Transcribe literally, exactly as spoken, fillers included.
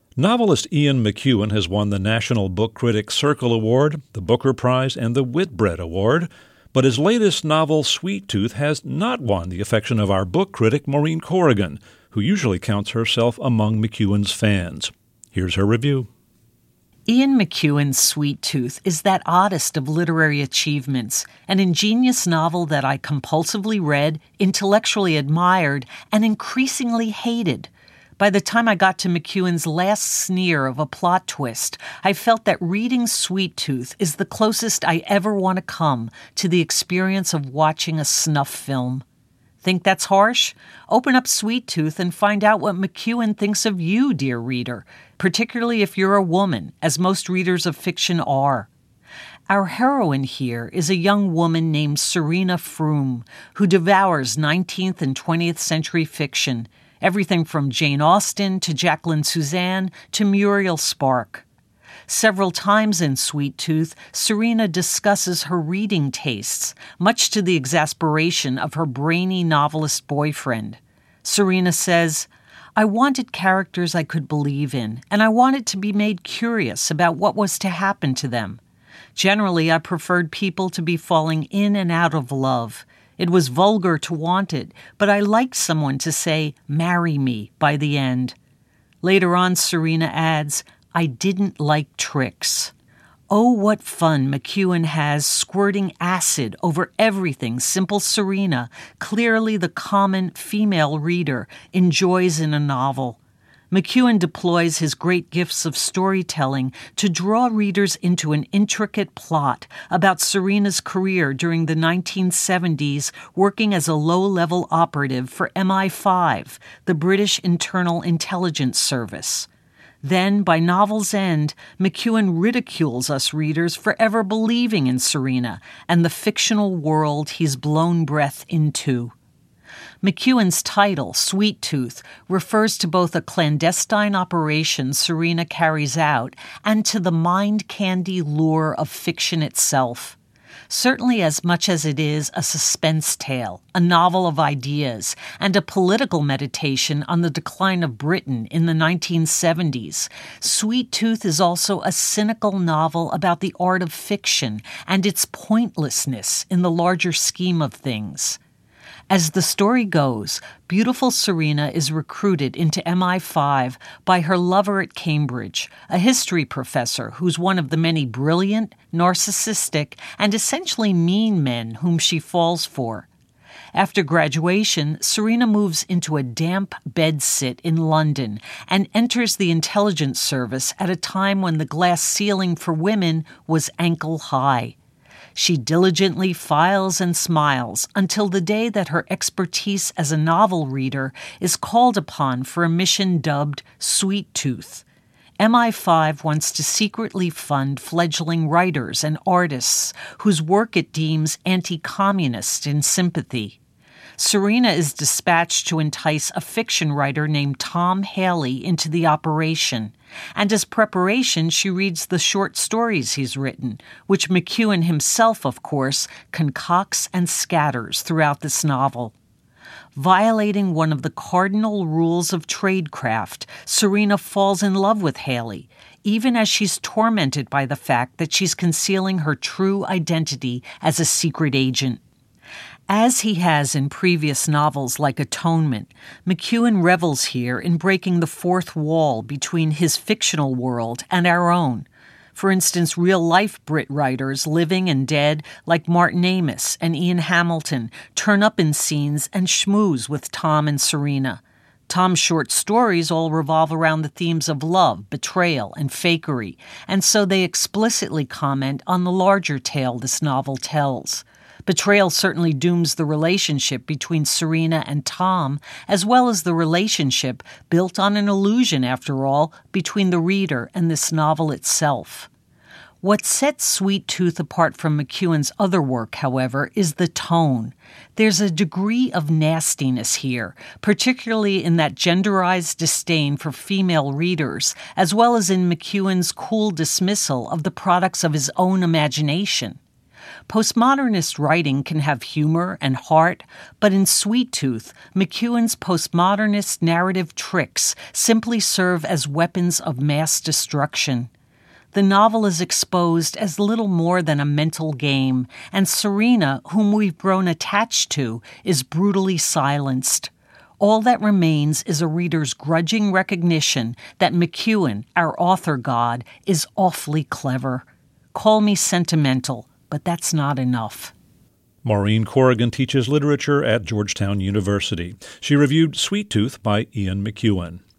Novelist Ian McEwan has won the National Book Critics Circle Award, the Booker Prize, and the Whitbread Award, but his latest novel, Sweet Tooth, has not won the affection of our book critic, Maureen Corrigan, who usually counts herself among McEwan's fans. Here's her review. Ian McEwan's Sweet Tooth is that oddest of literary achievements, an ingenious novel that I compulsively read, intellectually admired, and increasingly hated. By the time I got to McEwan's last sneer of a plot twist, I felt that reading Sweet Tooth is the closest I ever want to come to the experience of watching a snuff film. Think that's harsh? Open up Sweet Tooth and find out what McEwan thinks of you, dear reader, particularly if you're a woman, as most readers of fiction are. Our heroine here is a young woman named Serena Froome, who devours nineteenth and twentieth century fiction, everything from Jane Austen to Jacqueline Suzanne to Muriel Spark. Several times in Sweet Tooth, Serena discusses her reading tastes, much to the exasperation of her brainy novelist boyfriend. Serena says, "I wanted characters I could believe in, and I wanted to be made curious about what was to happen to them. Generally, I preferred people to be falling in and out of love. It was vulgar to want it, but I liked someone to say, 'Marry me,' by the end." Later on, Serena adds, "I didn't like tricks." Oh, what fun McEwan has squirting acid over everything simple Serena, clearly the common female reader, enjoys in a novel. McEwan deploys his great gifts of storytelling to draw readers into an intricate plot about Serena's career during the nineteen seventies, working as a low-level operative for M I five, the British Internal Intelligence Service. Then, by novel's end, McEwan ridicules us readers for ever believing in Serena and the fictional world he's blown breath into. McEwan's title, Sweet Tooth, refers to both a clandestine operation Serena carries out and to the mind-candy lure of fiction itself. Certainly as much as it is a suspense tale, a novel of ideas, and a political meditation on the decline of Britain in the nineteen seventies, Sweet Tooth is also a cynical novel about the art of fiction and its pointlessness in the larger scheme of things. As the story goes, beautiful Serena is recruited into M I five by her lover at Cambridge, a history professor who's one of the many brilliant, narcissistic, and essentially mean men whom she falls for. After graduation, Serena moves into a damp bedsit in London and enters the intelligence service at a time when the glass ceiling for women was ankle high. She diligently files and smiles until the day that her expertise as a novel reader is called upon for a mission dubbed Sweet Tooth. M I five wants to secretly fund fledgling writers and artists whose work it deems anti-communist in sympathy. Serena is dispatched to entice a fiction writer named Tom Haley into the operation, and as preparation she reads the short stories he's written, which McEwan himself, of course, concocts and scatters throughout this novel. Violating one of the cardinal rules of tradecraft, Serena falls in love with Haley, even as she's tormented by the fact that she's concealing her true identity as a secret agent. As he has in previous novels like Atonement, McEwan revels here in breaking the fourth wall between his fictional world and our own. For instance, real-life Brit writers, living and dead, like Martin Amis and Ian Hamilton, turn up in scenes and schmooze with Tom and Serena. Tom's short stories all revolve around the themes of love, betrayal, and fakery, and so they explicitly comment on the larger tale this novel tells. Betrayal certainly dooms the relationship between Serena and Tom, as well as the relationship, built on an illusion, after all, between the reader and this novel itself. What sets Sweet Tooth apart from McEwan's other work, however, is the tone. There's a degree of nastiness here, particularly in that genderized disdain for female readers, as well as in McEwan's cool dismissal of the products of his own imagination. Postmodernist writing can have humor and heart, but in Sweet Tooth, McEwan's postmodernist narrative tricks simply serve as weapons of mass destruction. The novel is exposed as little more than a mental game, and Serena, whom we've grown attached to, is brutally silenced. All that remains is a reader's grudging recognition that McEwan, our author god, is awfully clever. Call me sentimental, but that's not enough. Maureen Corrigan teaches literature at Georgetown University. She reviewed Sweet Tooth by Ian McEwan.